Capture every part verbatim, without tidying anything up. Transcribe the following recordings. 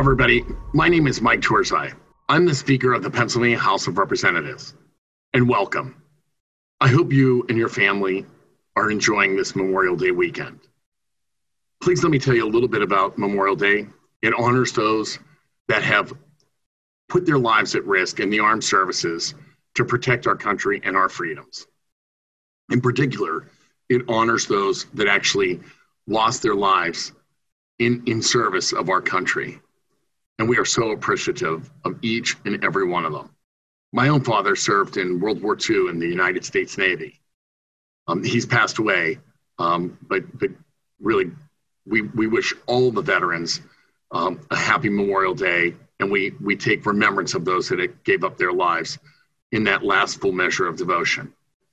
everybody. My name is Mike Torzai. I'm the Speaker of the Pennsylvania House of Representatives, and welcome. I hope you and your family are enjoying this Memorial Day weekend. Please let me tell you a little bit about Memorial Day. It honors those that have put their lives at risk in the armed services to protect our country and our freedoms. In particular, it honors those that actually lost their lives in, in service of our country. And we are so appreciative of each and every one of them. My own father served in World War Two in the United States Navy. Um, he's passed away, um, but, but really, we, we wish all the veterans um, a happy Memorial Day, and we, we take remembrance of those that gave up their lives in that last full measure of devotion.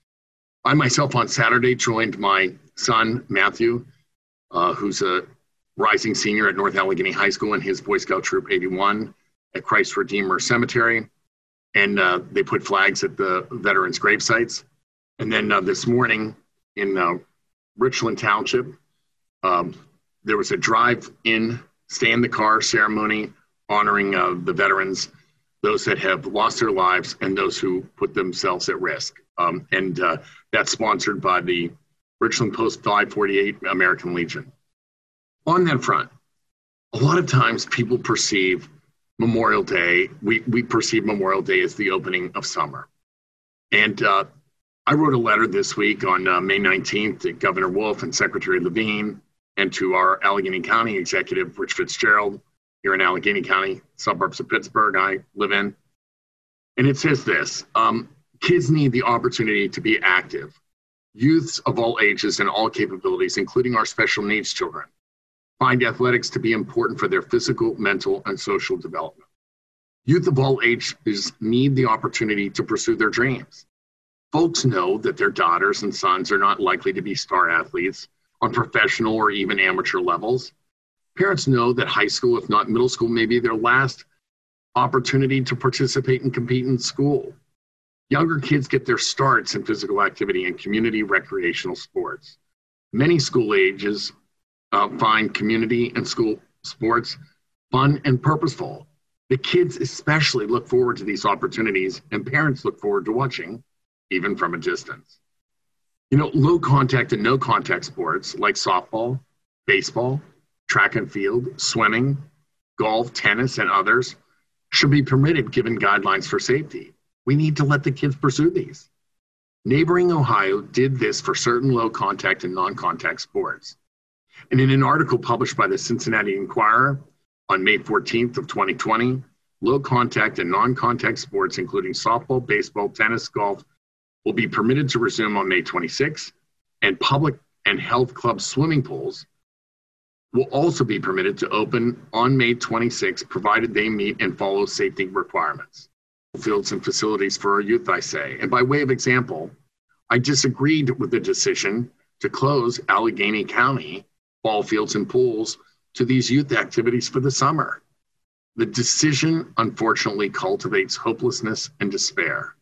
I myself on Saturday joined my son, Matthew, uh, who's a rising senior at North Allegheny High School, and his Boy Scout Troop eighty-one at Christ Redeemer Cemetery. And uh, they put flags at the veterans' grave sites. And then uh, this morning in uh, Richland Township, um, there was a drive-in, stay-in-the-car ceremony honoring uh, the veterans, those that have lost their lives and those who put themselves at risk. Um, and uh, that's sponsored by the Richland Post five forty-eight American Legion. On that front, a lot of times people perceive Memorial Day, we, we perceive Memorial Day as the opening of summer. And uh, I wrote a letter this week on uh, May nineteenth to Governor Wolf and Secretary Levine and to our Allegheny County Executive, Rich Fitzgerald, here in Allegheny County, suburbs of Pittsburgh I live in. And it says this, um, kids need the opportunity to be active. Youths of all ages and all capabilities, including our special needs children, find athletics to be important for their physical, mental, and social development. Youth of all ages need the opportunity to pursue their dreams. Folks know that their daughters and sons are not likely to be star athletes on professional or even amateur levels. Parents know that high school, if not middle school, may be their last opportunity to participate and compete in school. Younger kids get their starts in physical activity and community recreational sports. Many school ages Uh, find community and school sports fun and purposeful. The kids especially look forward to these opportunities, and parents look forward to watching, even from a distance. You know, low contact and no contact sports like softball, baseball, track and field, swimming, golf, tennis, and others should be permitted given guidelines for safety. We need to let the kids pursue these. Neighboring Ohio did this for certain low contact and non-contact sports. And in an article published by the Cincinnati Enquirer on May fourteenth of twenty twenty, low contact and non-contact sports, including softball, baseball, tennis, golf, will be permitted to resume on May twenty-sixth, and public and health club swimming pools will also be permitted to open on May twenty-sixth, provided they meet and follow safety requirements. Fields and facilities for our youth, I say. And by way of example, I disagreed with the decision to close Allegheny County ball fields and pools to these youth activities for the summer. The decision, unfortunately, cultivates hopelessness and despair.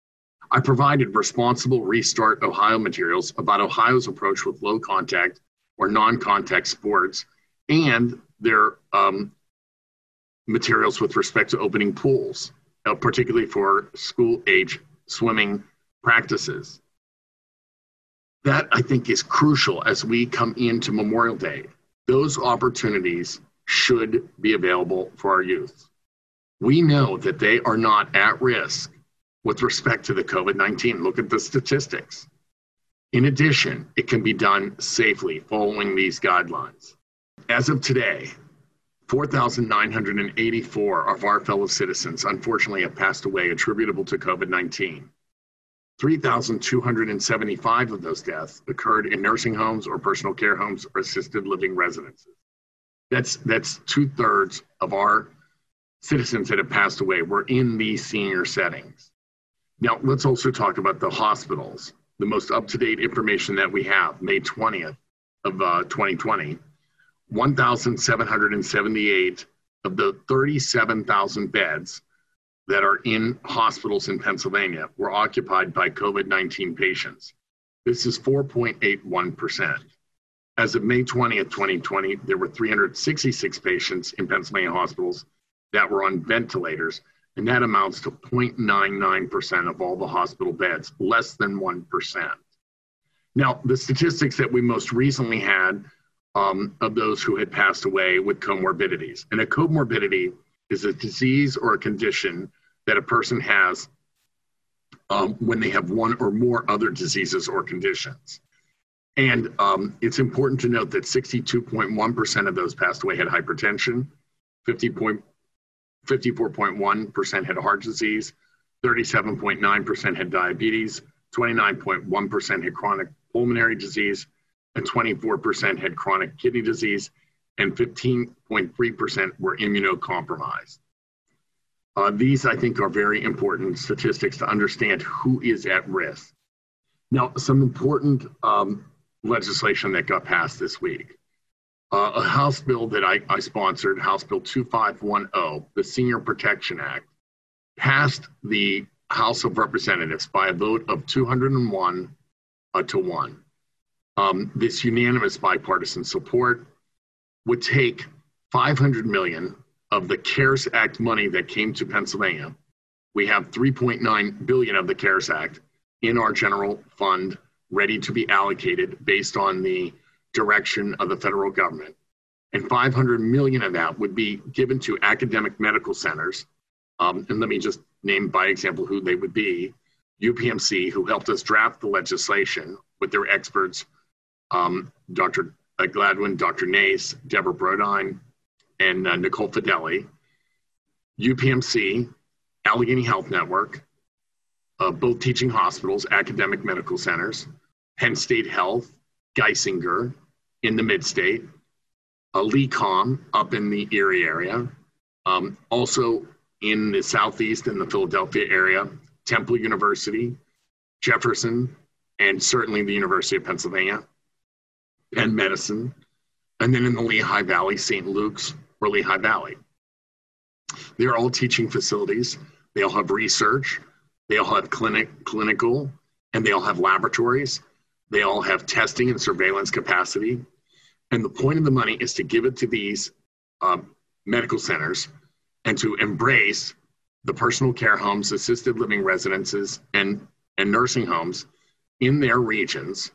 I provided Responsible Restart Ohio materials about Ohio's approach with low contact or non-contact sports and their um, materials with respect to opening pools, uh, particularly for school-age swimming practices. That, I think, is crucial as we come into Memorial Day. Those opportunities should be available for our youth. We know that they are not at risk with respect to the COVID nineteen. Look at the statistics. In addition, it can be done safely following these guidelines. As of today, four thousand nine hundred eighty-four of our fellow citizens unfortunately have passed away attributable to COVID nineteen. three thousand two hundred seventy-five of those deaths occurred in nursing homes or personal care homes or assisted living residences. That's, that's two-thirds of our citizens that have passed away were in these senior settings. Now, let's also talk about the hospitals. The most up-to-date information that we have, May twentieth of uh, twenty twenty, one thousand seven hundred seventy-eight of the thirty-seven thousand beds that are in hospitals in Pennsylvania were occupied by COVID nineteen patients. This is four point eight one percent. As of May twentieth, twenty twenty, there were three hundred sixty-six patients in Pennsylvania hospitals that were on ventilators, and that amounts to zero point nine nine percent of all the hospital beds, less than one percent. Now, the statistics that we most recently had um, of those who had passed away with comorbidities. And a comorbidity is a disease or a condition that a person has um, when they have one or more other diseases or conditions. And um, it's important to note that sixty-two point one percent of those passed away had hypertension, fifty-four point one percent had heart disease, thirty-seven point nine percent had diabetes, twenty-nine point one percent had chronic pulmonary disease, and twenty-four percent had chronic kidney disease, and fifteen point three percent were immunocompromised. Uh, these, I think, are very important statistics to understand who is at risk. Now, some important um, legislation that got passed this week. Uh, a House bill that I, I sponsored, House Bill two five one zero, the Senior Protection Act, passed the House of Representatives by a vote of two hundred one uh, to one. Um, this unanimous bipartisan support would take five hundred million dollars of the CARES Act money that came to Pennsylvania. We have three point nine billion dollars of the CARES Act in our general fund, ready to be allocated based on the direction of the federal government. And five hundred million dollars of that would be given to academic medical centers. Um, and let me just name by example who they would be. U P M C, who helped us draft the legislation with their experts, um, Doctor Gladwin, Doctor Nace, Deborah Brodine, and uh, Nicole Fideli. U P M C, Allegheny Health Network, uh, both teaching hospitals, academic medical centers, Penn State Health, Geisinger in the mid-state, uh, LECOM up in the Erie area, um, also in the Southeast in the Philadelphia area, Temple University, Jefferson, and certainly the University of Pennsylvania, Penn Medicine, and then in the Lehigh Valley, Saint Luke's or Lehigh Valley. They're all teaching facilities. They all have research. They all have clinic, clinical, and they all have laboratories. They all have testing and surveillance capacity. And the point of the money is to give it to these uh, medical centers and to embrace the personal care homes, assisted living residences, and, and nursing homes in their regions,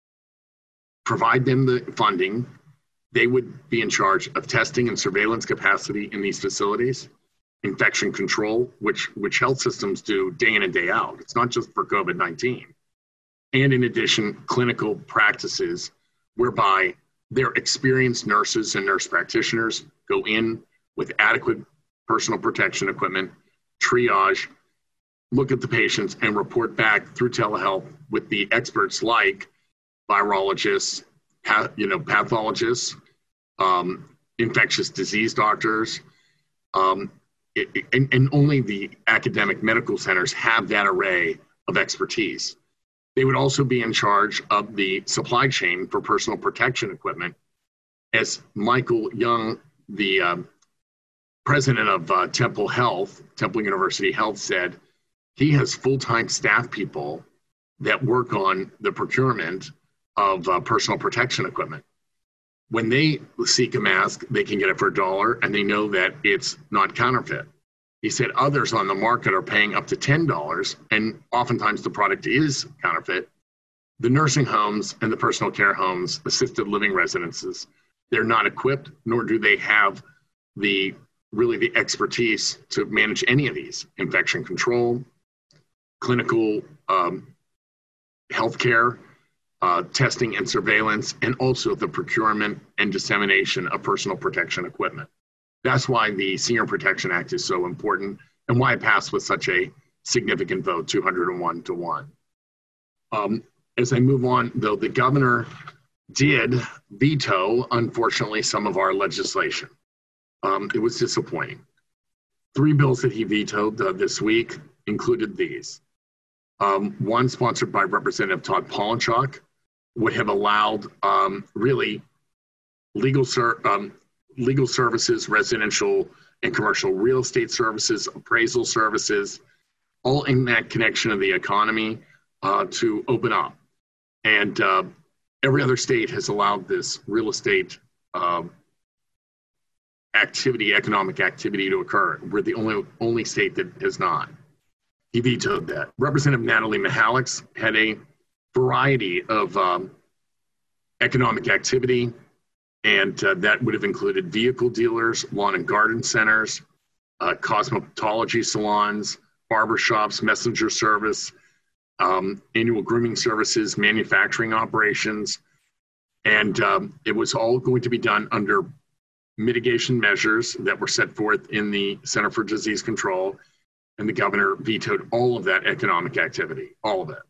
provide them the funding. They would be in charge of testing and surveillance capacity in these facilities, infection control, which, which health systems do day in and day out. It's not just for COVID nineteen. And in addition, clinical practices whereby their experienced nurses and nurse practitioners go in with adequate personal protection equipment, triage, look at the patients, and report back through telehealth with the experts like virologists, you know, pathologists, um, infectious disease doctors, um, it, it, and, and only the academic medical centers have that array of expertise. They would also be in charge of the supply chain for personal protection equipment. As Michael Young, the uh, president of uh, Temple Health, Temple University Health, said, he has full-time staff people that work on the procurement of uh, personal protection equipment. When they seek a mask, they can get it for a dollar and they know that it's not counterfeit. He said others on the market are paying up to ten dollars, and oftentimes the product is counterfeit. The nursing homes and the personal care homes, assisted living residences, they're not equipped, nor do they have the really the expertise to manage any of these: infection control, clinical um, healthcare, uh, testing and surveillance, and also the procurement and dissemination of personal protection equipment. That's why the Senior Protection Act is so important and why it passed with such a significant vote, two hundred one to one. Um, as I move on, though, the governor did veto, unfortunately, some of our legislation. Um, it was disappointing. Three bills that he vetoed uh, this week included these. Um, one, sponsored by Representative Todd Polinchok, would have allowed um, really legal ser- um, legal services, residential and commercial real estate services, appraisal services, all in that connection of the economy uh, to open up. And uh, Every other state has allowed this real estate um, activity, economic activity to occur. We're the only only state that has not. He vetoed that. Representative Natalie Mihaljevic had a variety of um, economic activity, and uh, that would have included vehicle dealers, lawn and garden centers, uh, cosmetology salons, barbershops, messenger service, um, annual grooming services, manufacturing operations, and um, it was all going to be done under mitigation measures that were set forth in the Center for Disease Control, and the governor vetoed all of that economic activity, all of it.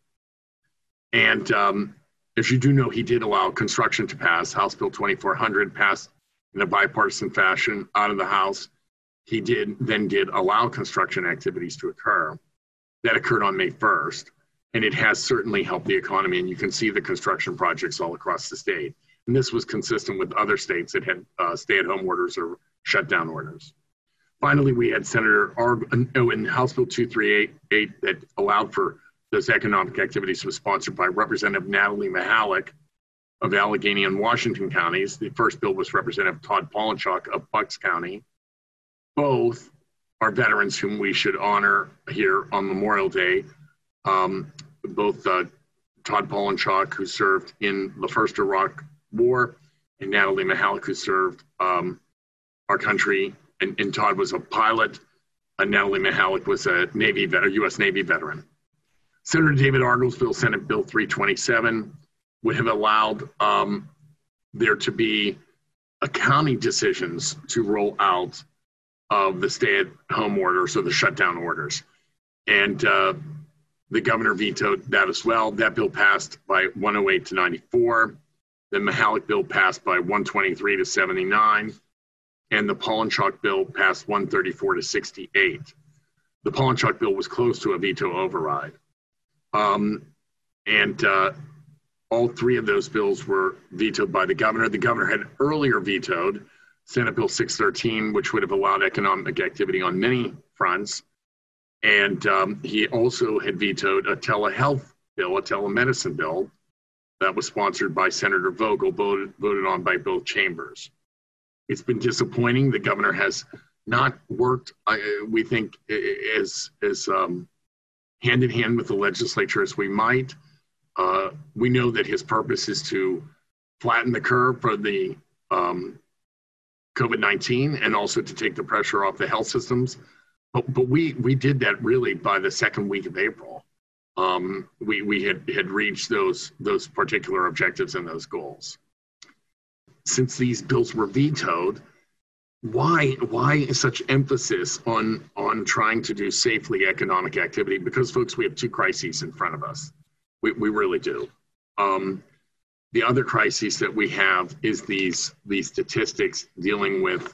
And um, as you do know, he did allow construction to pass. House Bill twenty-four hundred passed in a bipartisan fashion out of the House. He did then did allow construction activities to occur. That occurred on May first, and it has certainly helped the economy. And you can see the construction projects all across the state. And this was consistent with other states that had uh, stay-at-home orders or shutdown orders. Finally, we had Senator Arg oh, in House Bill two three eight that allowed for those economic activities was sponsored by Representative Natalie Mihaljevic of Allegheny and Washington counties. The first bill was Representative Todd Polinchak of Bucks County. Both are veterans whom we should honor here on Memorial Day. Um, both uh, Todd Polinchak, who served in the first Iraq War, and Natalie Mihaljevic, who served um, our country. And, and Todd was a pilot, and Natalie Mihaljevic was a Navy veteran, U S Navy veteran. Senator David Argall's bill, Senate Bill three twenty-seven, would have allowed um, there to be accounting decisions to roll out of the stay-at-home orders or the shutdown orders. And uh, the governor vetoed that as well. That bill passed by one oh eight to ninety-four. The Mihaljevic bill passed by one twenty-three to seventy-nine. And the Polinchak bill passed one thirty-four to sixty-eight. The Polinchak bill was close to a veto override. Um, and uh, all three of those bills were vetoed by the governor. The governor had earlier vetoed Senate Bill six thirteen, which would have allowed economic activity on many fronts. And um, he also had vetoed a telehealth bill, a telemedicine bill, that was sponsored by Senator Vogel, voted, voted on by both chambers. It's been disappointing. The governor has not worked, uh, we think, as, as um, hand in hand with the legislature as we might. Uh, we know that his purpose is to flatten the curve for the um, COVID nineteen and also to take the pressure off the health systems. But, but we, we did that really by the second week of April. Um, we we had, had reached those, those particular objectives and those goals. Since these bills were vetoed, why why such emphasis on on trying to do safely economic activity? Because, folks, we have two crises in front of us. We we really do. Um, the other crisis that we have is these these statistics dealing with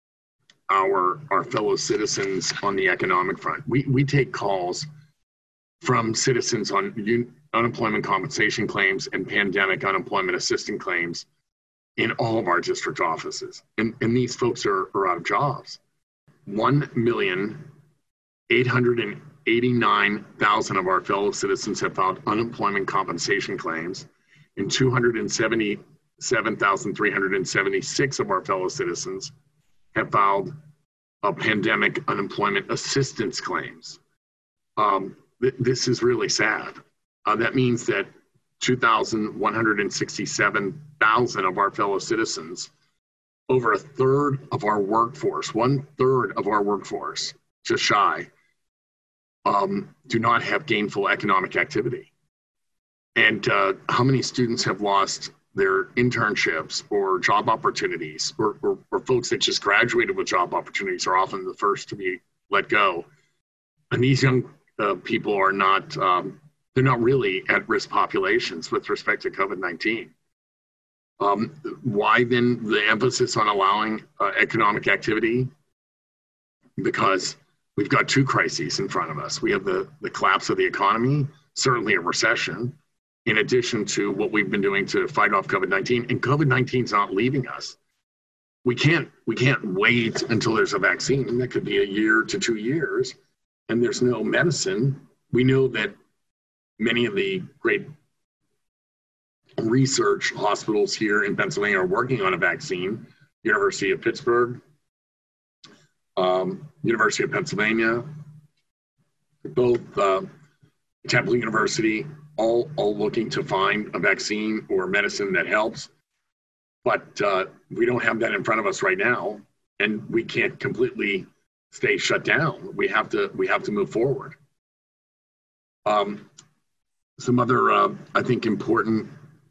our our fellow citizens on the economic front. We we take calls from citizens on un, unemployment compensation claims and pandemic unemployment assistance claims in all of our district offices. And, and these folks are, are out of jobs. one million eight hundred eighty-nine thousand of our fellow citizens have filed unemployment compensation claims, and two hundred seventy-seven thousand three hundred seventy-six of our fellow citizens have filed a pandemic unemployment assistance claims. Um, th- this is really sad. Uh, that means that two thousand one hundred sixty-seven thousand of our fellow citizens, over a third of our workforce, one third of our workforce, just shy, um, do not have gainful economic activity. And uh, how many students have lost their internships or job opportunities, or, or, or folks that just graduated with job opportunities are often the first to be let go. And these young uh, people are not, um, they're not really at-risk populations with respect to COVID nineteen. Um, why then the emphasis on allowing uh, economic activity? Because we've got two crises in front of us. We have the, the collapse of the economy, certainly a recession, in addition to what we've been doing to fight off COVID nineteen. And COVID nineteen is not leaving us. We can't, we can't wait until there's a vaccine, and that could be a year to two years, and there's no medicine. We know that many of the great research hospitals here in Pennsylvania are working on a vaccine. University of Pittsburgh, um, University of Pennsylvania, both uh, Temple University, all, all looking to find a vaccine or medicine that helps. But uh, we don't have that in front of us right now, and we can't completely stay shut down. We have to, we have to move forward. Um, some other, uh, I think, important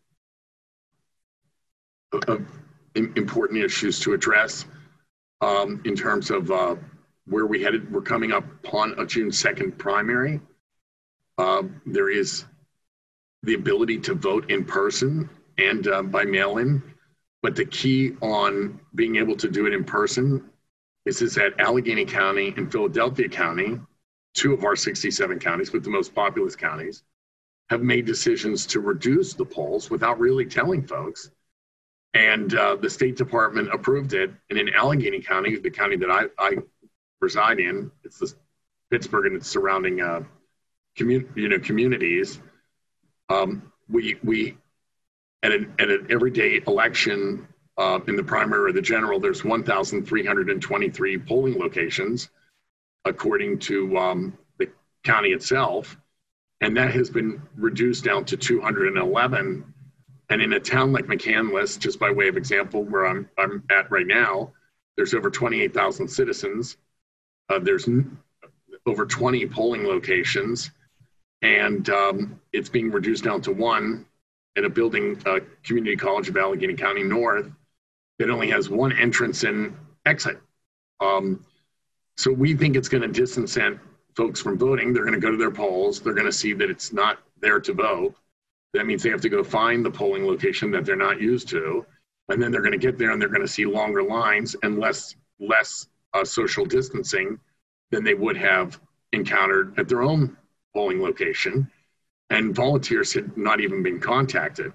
uh, important issues to address um, in terms of uh, where we headed. We're coming up on a June second primary. Uh, there is the ability to vote in person and uh, by mail-in, but the key on being able to do it in person is, is that Allegheny County and Philadelphia County, two of our sixty-seven counties, but the most populous counties, have made decisions to reduce the polls without really telling folks. And uh, the State Department approved it. And in Allegheny County, the county that I, I reside in, it's the Pittsburgh and its surrounding uh, commun- you know, communities. Um, we, we at, an, at an everyday election uh, in the primary or the general, there's one thousand three hundred twenty-three polling locations, according to um, the county itself. And that has been reduced down to two hundred eleven. And in a town like McCandless, just by way of example, where I'm, I'm at right now, there's over twenty-eight thousand citizens. Uh, there's n- over twenty polling locations, and um, it's being reduced down to one at a building, uh, Community College of Allegheny County North, that only has one entrance and exit. Um, so we think it's going to disincent folks from voting. They're going to go to their polls. They're going to see that it's not there to vote. That means they have to go find the polling location that they're not used to. And then they're going to get there and they're going to see longer lines and less, less uh, social distancing than they would have encountered at their own polling location. And volunteers had not even been contacted.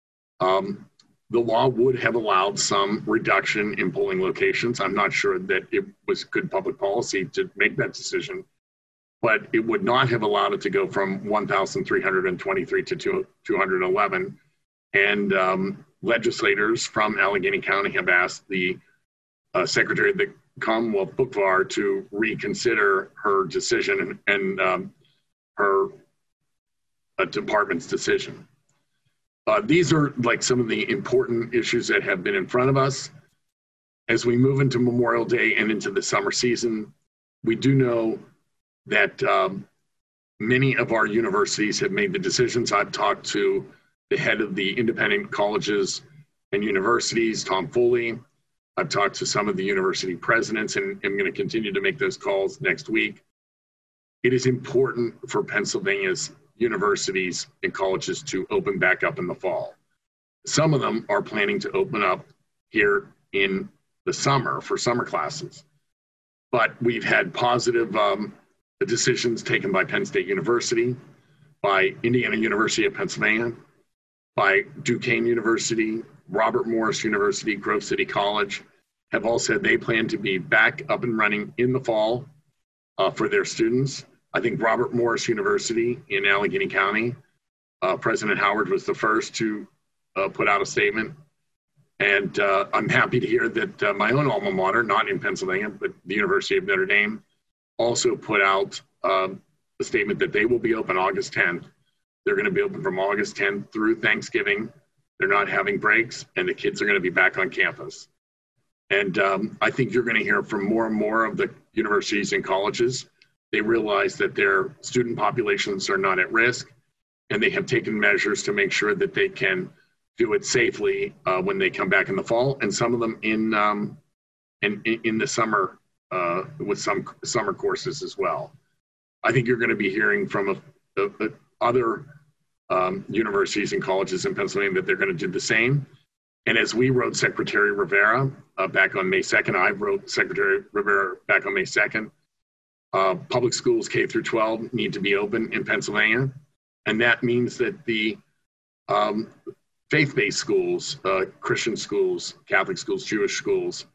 Um, the law would have allowed some reduction in polling locations. I'm not sure that it was good public policy to make that decision, but it would not have allowed it to go from one thousand three hundred twenty-three to two hundred eleven. And um, legislators from Allegheny County have asked the uh, Secretary of the Commonwealth Bookvar to reconsider her decision and, and um, her uh, department's decision. Uh, these are like some of the important issues that have been in front of us. As we move into Memorial Day and into the summer season, we do know that um, many of our universities have made the decisions. I've talked to the head of the independent colleges and universities, Tom Foley. I've talked to some of the university presidents, and I'm going to continue to make those calls next week. It is important for Pennsylvania's universities and colleges to open back up in the fall. Some of them are planning to open up here in the summer for summer classes. But we've had positive um, decisions taken by Penn State University, by Indiana University of Pennsylvania, by Duquesne University, Robert Morris University, Grove City College, have all said they plan to be back up and running in the fall uh, for their students. I think Robert Morris University in Allegheny County, uh, President Howard was the first to uh, put out a statement. And uh, I'm happy to hear that uh, my own alma mater, not in Pennsylvania, but the University of Notre Dame, also put out um, a statement that they will be open August tenth. They're going to be open from August tenth through Thanksgiving. They're not having breaks, and the kids are going to be back on campus. And um, I think you're going to hear from more and more of the universities and colleges. They realize that their student populations are not at risk, and they have taken measures to make sure that they can do it safely uh, when they come back in the fall, and some of them in um, in, in the summer uh, with some summer courses as well. I think you're going to be hearing from a, a, a other um, universities and colleges in Pennsylvania that they're going to do the same. And as we wrote Secretary Rivera uh, back on May second, I wrote Secretary Rivera back on May second, uh, public schools K through twelve need to be open in Pennsylvania. And that means that the um, faith-based schools, uh, Christian schools, Catholic schools, Jewish schools,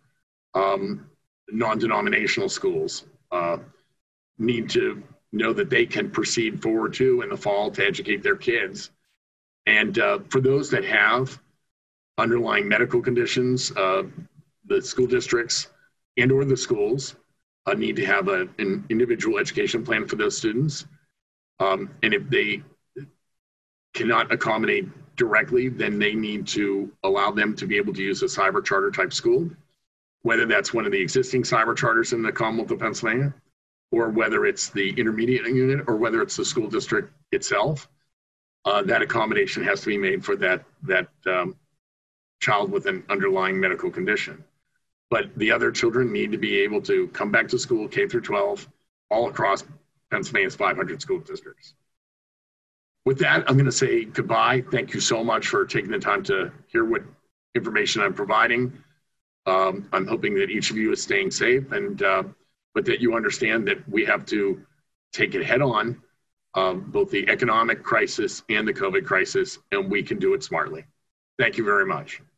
um, non-denominational schools uh, need to know that they can proceed forward too in the fall to educate their kids. And uh, for those that have underlying medical conditions, uh, the school districts and or the schools uh, need to have a, an individual education plan for those students. Um, and if they cannot accommodate directly, then they need to allow them to be able to use a cyber charter type school, whether that's one of the existing cyber charters in the Commonwealth of Pennsylvania, or whether it's the intermediate unit, or whether it's the school district itself. Uh, that accommodation has to be made for that, that um, child with an underlying medical condition. But the other children need to be able to come back to school, K through twelve, all across Pennsylvania's five hundred school districts. With that, I'm going to say goodbye. Thank you so much for taking the time to hear what information I'm providing. Um, I'm hoping that each of you is staying safe, and uh, but that you understand that we have to take it head on, uh, both the economic crisis and the COVID crisis, and we can do it smartly. Thank you very much.